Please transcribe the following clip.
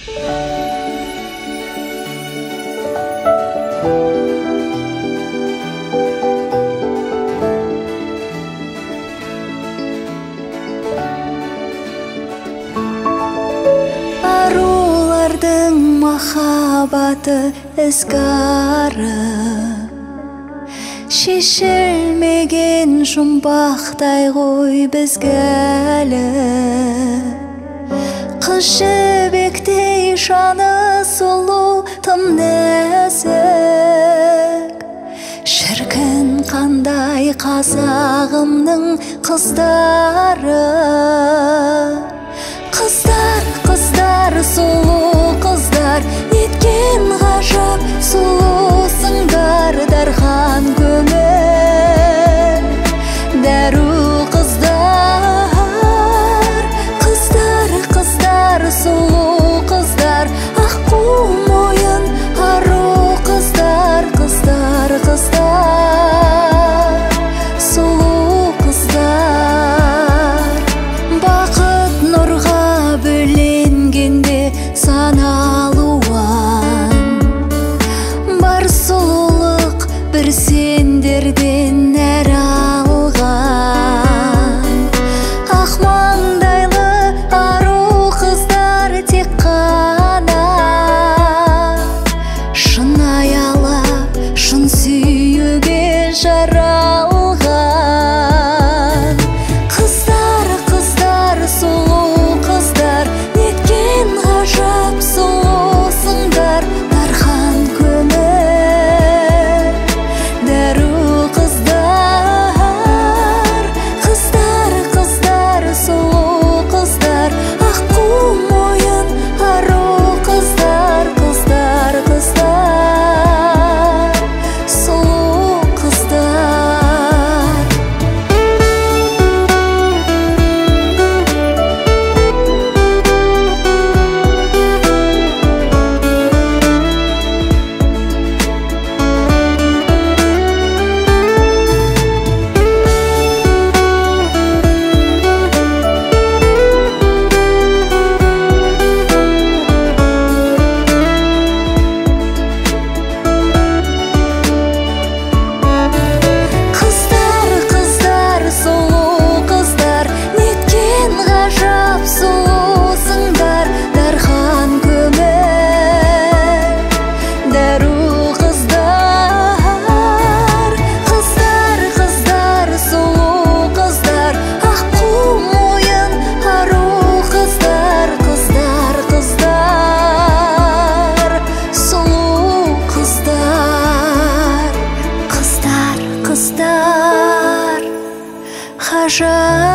Арулардың махаббаты ізгары, шешілмеген жұмбақтай ғой бізгәлі. Қыз жібектей жаны сұлу тым нәзік, шіркін қандай қазағымның қыздары. Қыздар, сұлу қыздар, неткен ғажап сұлусыңдар. Дархан көңіл дәру қыздар, сұлу қыздар, аққу мойын ару қыздар. Сұлу қыздар, бақыт нұрға бөленгенде саналуан, бар сұлулық бір сендерден нәр алған. Ақ маңдайлы ару қыздар тек қана шын аялап, шын сүюге жаралған. Қыздар, сұлу қыздар, неткен ғажап сұлусыңдар. Дархан көңіл дәру қыздар, сұлу қыздар, аққу мойын ару қыздар. Сұлу қыздар. Қыздар, ғажап